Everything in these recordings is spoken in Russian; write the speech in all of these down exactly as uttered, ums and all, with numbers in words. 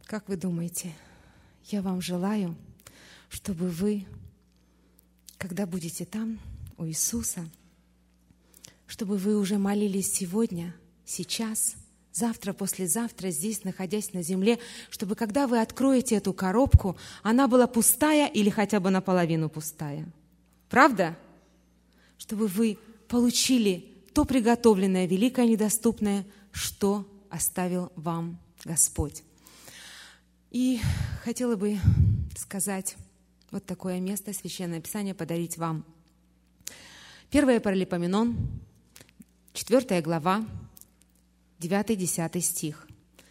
Как вы думаете, я вам желаю, чтобы вы, когда будете там, у Иисуса, чтобы вы уже молились сегодня, сейчас, завтра, послезавтра, здесь, находясь на земле, чтобы когда вы откроете эту коробку, она была пустая или хотя бы наполовину пустая. Правда? Чтобы вы получили то приготовленное, великое, недоступное, что оставил вам Господь. И хотела бы сказать вот такое место, Священное Писание, подарить вам. Первое Паралипоменон, четвёртая глава, девятый-десятый стих.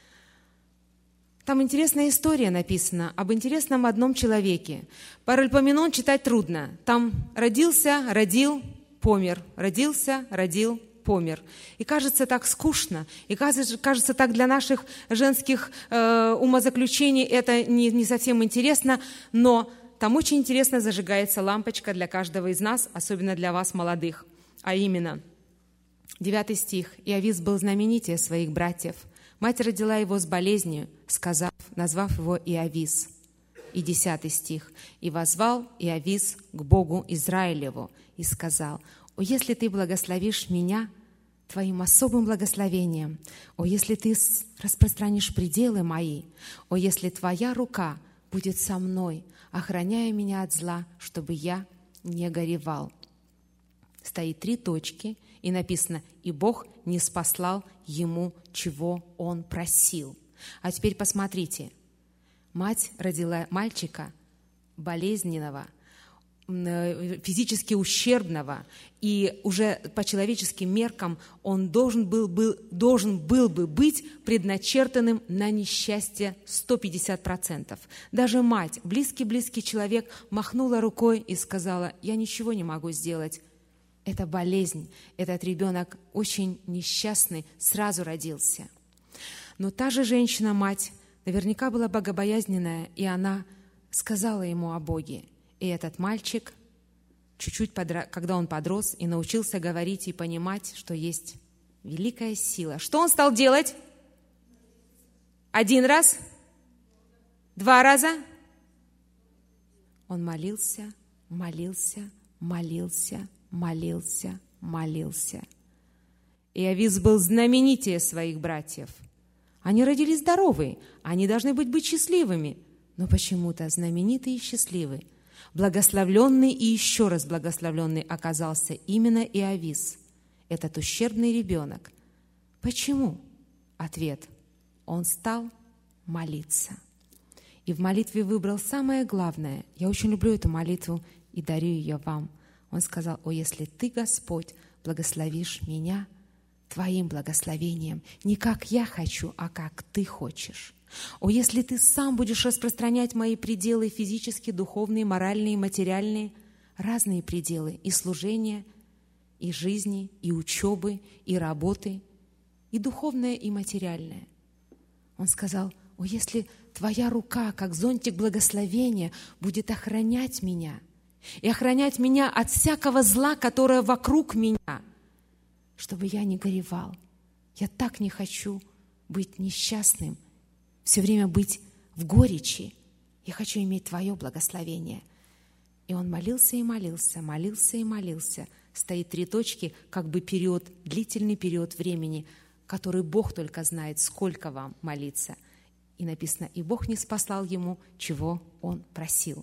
Там интересная история написана об интересном одном человеке. Паралипоменон читать трудно. Там родился, родил, помер. Родился, родил, помер. И кажется так скучно, и кажется, кажется так для наших женских э, умозаключений это не, не совсем интересно, но там очень интересно зажигается лампочка для каждого из нас, особенно для вас, молодых. А именно, девятый стих. «Иовис был знаменитее своих братьев. Мать родила его с болезнью, сказав, назвав его Иовис». И десятый стих. «И воззвал Иовис к Богу Израилеву и сказал, «О, если ты благословишь меня твоим особым благословением, о, если ты распространишь пределы мои, о, если твоя рука будет со мной, охраняя меня от зла, чтобы я не горевал». Стоит три точки, и написано, «И Бог не спаслал ему, чего он просил». А теперь посмотрите. Мать родила мальчика болезненного, физически ущербного, и уже по человеческим меркам он должен был, был, должен был бы быть предначертанным на несчастье сто пятьдесят процентов. Даже мать, близкий-близкий человек, махнула рукой и сказала, «Я ничего не могу сделать». Это болезнь, этот ребенок очень несчастный, сразу родился. Но та же женщина-мать наверняка была богобоязненная, и она сказала ему о Боге. И этот мальчик, чуть-чуть, подра... когда он подрос и научился говорить и понимать, что есть великая сила. Что он стал делать? Один раз? Два раза? Он молился, молился, молился, молился, молился. Иовис был знаменитее своих братьев. Они родились здоровые, они должны быть, быть счастливыми, но почему-то знаменитые и счастливые. Благословленный и еще раз благословленный оказался именно Иовис, этот ущербный ребенок. Почему? Ответ. Он стал молиться. И в молитве выбрал самое главное. Я очень люблю эту молитву и дарю ее вам. Он сказал, «О, если Ты, Господь, благословишь меня Твоим благословением, не как я хочу, а как Ты хочешь. О, если Ты сам будешь распространять мои пределы физические, духовные, моральные, материальные, разные пределы и служения, и жизни, и учебы, и работы, и духовное, и материальное». Он сказал, «О, если Твоя рука, как зонтик благословения, будет охранять меня, и охранять меня от всякого зла, которое вокруг меня, чтобы я не горевал. Я так не хочу быть несчастным, все время быть в горечи. Я хочу иметь Твое благословение». И он молился и молился, молился и молился. Стоит три точки, как бы период, длительный период времени, который Бог только знает, сколько вам молиться. И написано, и Бог не спаслал ему, чего он просил.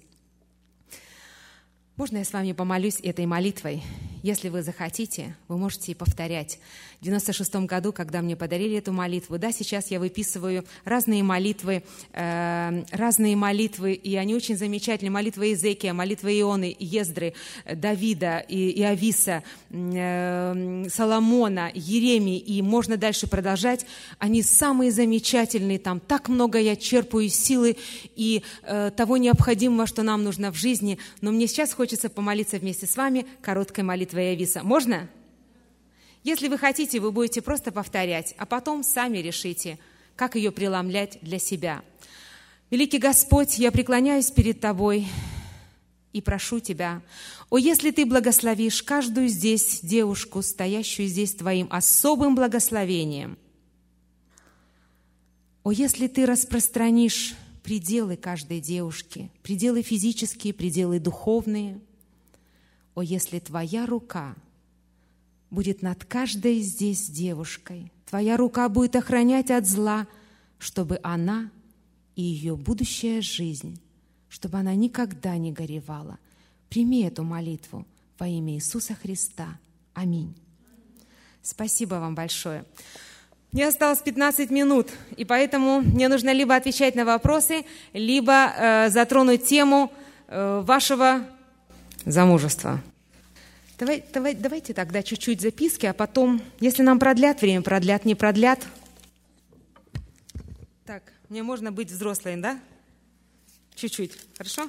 Можно я с вами помолюсь этой молитвой? Если вы захотите, вы можете и повторять. В девяносто шестом году, когда мне подарили эту молитву, да, сейчас я выписываю разные молитвы, э, разные молитвы, и они очень замечательные. Молитва Иезекия, молитва Ионы, Ездры, Давида, и, Иовиса, э, Соломона, Еремии, и можно дальше продолжать. Они самые замечательные, там так много я черпаю силы и э, того необходимого, что нам нужно в жизни. Но мне сейчас хочется помолиться вместе с вами короткой молитвой Иовиса. Можно? Если вы хотите, вы будете просто повторять, а потом сами решите, как ее преломлять для себя. Великий Господь, я преклоняюсь перед Тобой и прошу Тебя, о, если Ты благословишь каждую здесь девушку, стоящую здесь Твоим особым благословением, О, если ты распространишь пределы каждой девушки, пределы физические, пределы духовные. О, если твоя рука будет над каждой здесь девушкой, твоя рука будет охранять от зла, чтобы она и ее будущая жизнь, чтобы она никогда не горевала. Прими эту молитву во имя Иисуса Христа. Аминь. Спасибо вам большое. Мне осталось пятнадцать минут, и поэтому мне нужно либо отвечать на вопросы, либо э, затронуть тему э, вашего замужества. Давай, давай, давайте тогда чуть-чуть записки, а потом, если нам продлят время, продлят, не продлят. Так, мне можно быть взрослой, да? Чуть-чуть, хорошо?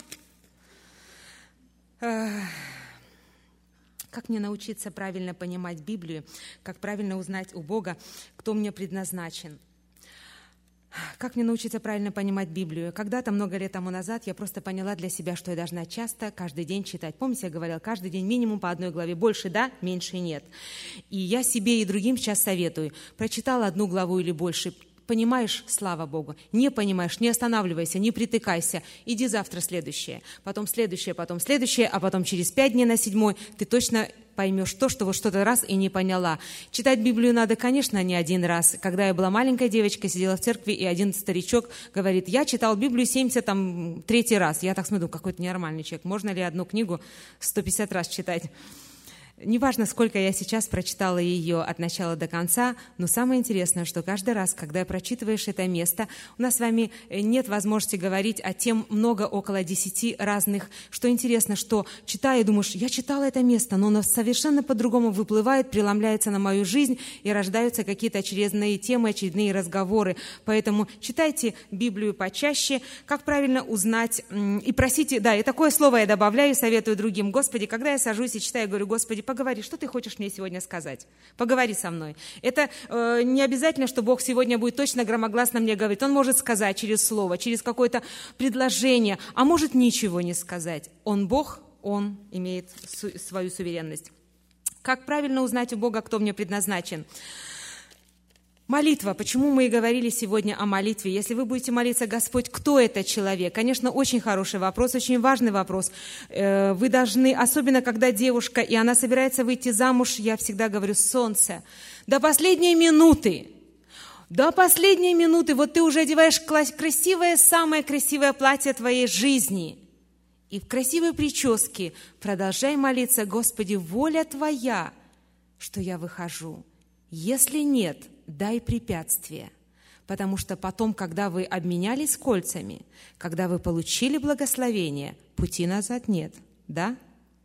Как мне научиться правильно понимать Библию, как правильно узнать у Бога, кто мне предназначен? Как мне научиться правильно понимать Библию? Когда-то, много лет тому назад, я просто поняла для себя, что я должна часто, каждый день читать. Помните, я говорила, каждый день минимум по одной главе. Больше да, меньше нет. И я себе и другим сейчас советую. Прочитала одну главу или больше, понимаешь, слава Богу. Не понимаешь, не останавливайся, не притыкайся. Иди завтра следующее, потом следующее, потом следующее, а потом через пять дней на седьмой ты точно поймешь то, что вот что-то раз и не поняла. Читать Библию надо, конечно, не один раз. Когда я была маленькая девочка, сидела в церкви, и один старичок говорит, я читал Библию семьдесят третий раз. Я так смотрю, какой-то ненормальный человек. Можно ли одну книгу сто пятьдесят раз читать? Неважно, сколько я сейчас прочитала ее от начала до конца, но самое интересное, что каждый раз, когда прочитываешь это место, у нас с вами нет возможности говорить о тем много, около десяти разных. Что интересно, что читая, думаешь, я читала это место, но оно совершенно по-другому выплывает, преломляется на мою жизнь, и рождаются какие-то очередные темы, очередные разговоры. Поэтому читайте Библию почаще. Как правильно узнать и просите, да, и такое слово я добавляю, советую другим. Господи, когда я сажусь и читаю, говорю, Господи, поговори, что ты хочешь мне сегодня сказать? Поговори со мной. Это э, не обязательно, что Бог сегодня будет точно громогласно мне говорить. Он может сказать через слово, через какое-то предложение, а может ничего не сказать. Он Бог, Он имеет су- свою суверенность. Как правильно узнать у Бога, кто мне предназначен? Молитва. Почему мы и говорили сегодня о молитве? Если вы будете молиться, Господь, кто этот человек? Конечно, очень хороший вопрос, очень важный вопрос. Вы должны, особенно когда девушка, и она собирается выйти замуж, я всегда говорю, солнце, до последней минуты, до последней минуты, вот ты уже одеваешь красивое, самое красивое платье твоей жизни, и в красивой прическе продолжай молиться, Господи, воля Твоя, что я выхожу. Если нет, дай препятствие, потому что потом, когда вы обменялись кольцами, когда вы получили благословение, пути назад нет, да?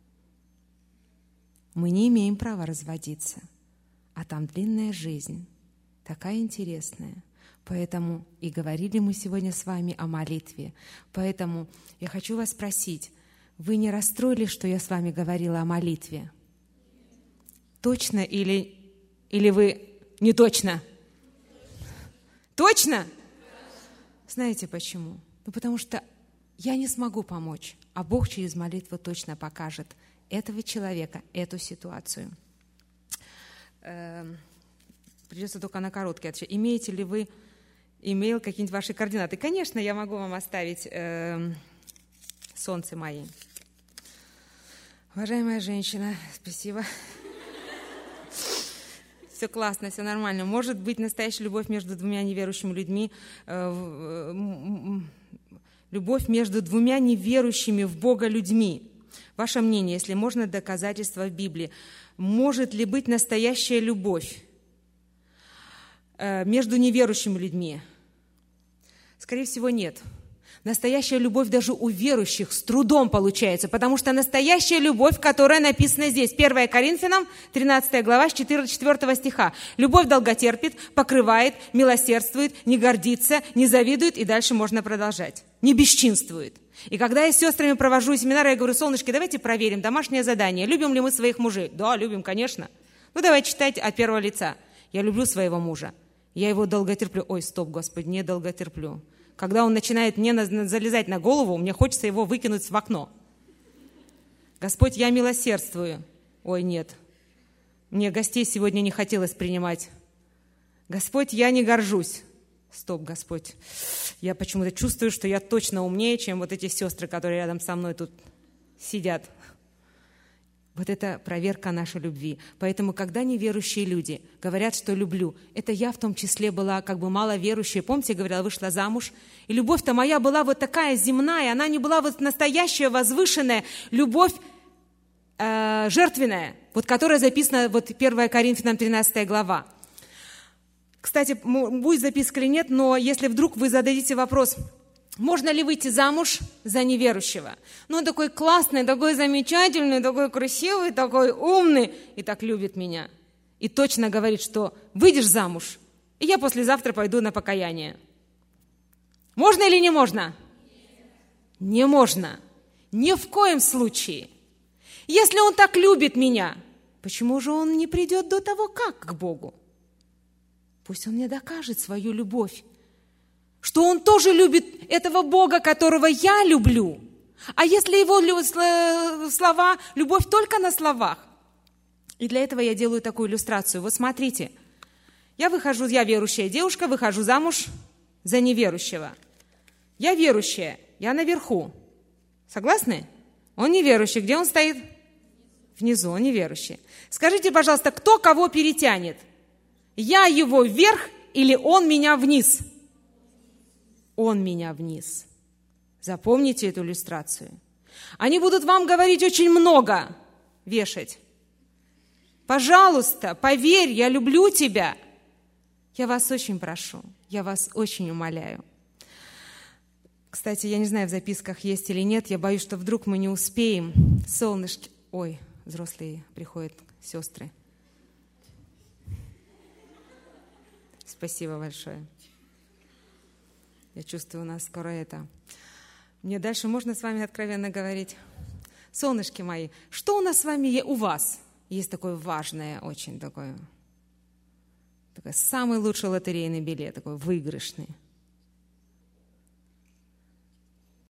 Мы не имеем права разводиться, а там длинная жизнь, такая интересная. Поэтому и говорили мы сегодня с вами о молитве. Поэтому я хочу вас спросить, вы не расстроились, что я с вами говорила о молитве? Точно или, или вы не точно? Точно? Знаете почему? Ну, потому что я не смогу помочь, а Бог через молитву точно покажет этого человека, эту ситуацию. Эм, придется только на короткий ответ. Имеете ли вы имейл, какие-нибудь ваши координаты? Конечно, я могу вам оставить эм, солнце мои. Уважаемая женщина, спасибо. Все классно, все нормально. Может быть настоящая любовь между двумя неверующими людьми, э, любовь между двумя неверующими в Бога людьми. Ваше мнение, если можно, доказательства в Библии. Может ли быть настоящая любовь э, между неверующими людьми? Скорее всего, нет. Настоящая любовь даже у верующих с трудом получается, потому что настоящая любовь, которая написана здесь, первое Коринфянам, тринадцатая глава, с четвёртого стиха. Любовь долготерпит, покрывает, милосердствует, не гордится, не завидует, и дальше можно продолжать. Не бесчинствует. И когда я с сестрами провожу семинары, я говорю, солнышки, давайте проверим домашнее задание. Любим ли мы своих мужей? Да, любим, конечно. Ну, давайте читать от первого лица. Я люблю своего мужа. Я его долго терплю. Ой, стоп, Господи, не долго терплю. Когда он начинает мне залезать на голову, мне хочется его выкинуть в окно. Господь, я милосердствую. Ой, нет. Мне гостей сегодня не хотелось принимать. Господь, я не горжусь. стоп, Господь, я почему-то чувствую, что я точно умнее, чем вот эти сестры, которые рядом со мной тут сидят. Вот это проверка нашей любви. Поэтому, когда неверующие люди говорят, что люблю, это я в том числе была как бы маловерующая. Помните, я говорила, вышла замуж, и любовь-то моя была вот такая земная, она не была вот настоящая, возвышенная любовь, э, жертвенная, вот которая записана, вот первое Коринфянам тринадцатая глава. Кстати, будет записка или нет, но если вдруг вы зададите вопрос, можно ли выйти замуж за неверующего? Ну, он такой классный, такой замечательный, такой красивый, такой умный, и так любит меня. И точно говорит, что выйдешь замуж, и я послезавтра пойду на покаяние. Можно или не можно? Не можно. Ни в коем случае. Если он так любит меня, почему же он не придет до того, как к Богу? Пусть он мне докажет свою любовь, что он тоже любит этого Бога, которого я люблю. А если его слова, любовь только на словах? И для этого я делаю такую иллюстрацию. Вот смотрите, я выхожу, я верующая девушка, выхожу замуж за неверующего. Я верующая, я наверху. Согласны? Он неверующий. Где он стоит? Внизу, он неверующий. Скажите, пожалуйста, кто кого перетянет? Я его вверх или он меня вниз? Он меня вниз. Запомните эту иллюстрацию. Они будут вам говорить очень много, вешать. Пожалуйста, поверь, я люблю тебя. Я вас очень прошу, я вас очень умоляю. Кстати, я не знаю, в записках есть или нет, я боюсь, что вдруг мы не успеем. Солнышки... Ой, взрослые приходят, сестры. Спасибо большое. Я чувствую, у нас скоро это. Мне дальше можно с вами откровенно говорить? Солнышки мои, что у нас с вами, у вас есть такое важное, очень такое, такой самый лучший лотерейный билет, такой выигрышный?